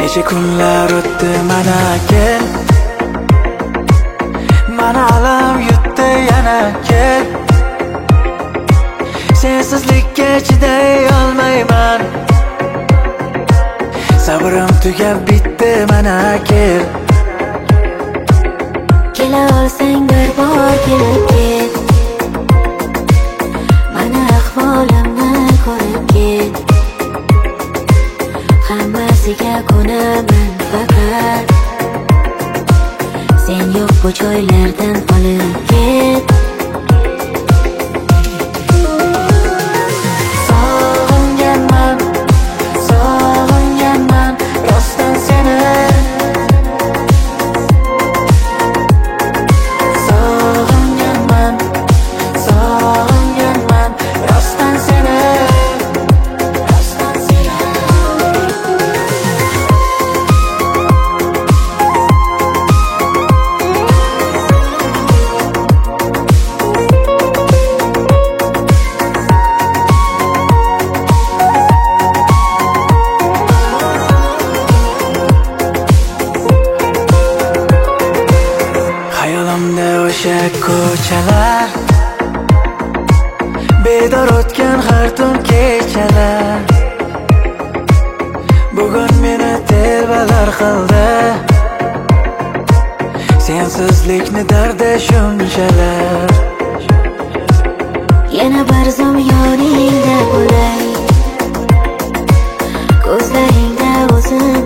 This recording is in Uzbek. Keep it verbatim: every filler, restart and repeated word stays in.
Necha kunlar o'tdi mana kel, mana alam yutdi yana kel. Sensizlikka chiday olmayman, sabrim tugab bitdi mana kel. Kela olsang bir bor kelib ket, mana ahvolimni ko'rib ket. Hammasiga ko'naman faqat sen yo'q bu joylardan olib ket. Sog'inganman, sog'inganman rostdan seni. Sog'inganman, sog'inganman rostdan seni. Rostdan seni. Hayolimda o'sha ko'chalar, bedor o'tgan har tun kechalar, bugun meni telbalar qildi. Sensizlikni dardi shunchalar. Yana bir zum yoningda bo'lay, ko'zlaringda o'zim